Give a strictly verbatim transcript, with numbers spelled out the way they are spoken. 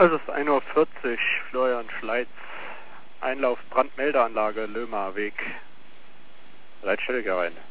Es ist ein Uhr vierzig, Florian Schleitz, Einlauf Brandmeldeanlage, Lömer Weg. Leitstelle rein.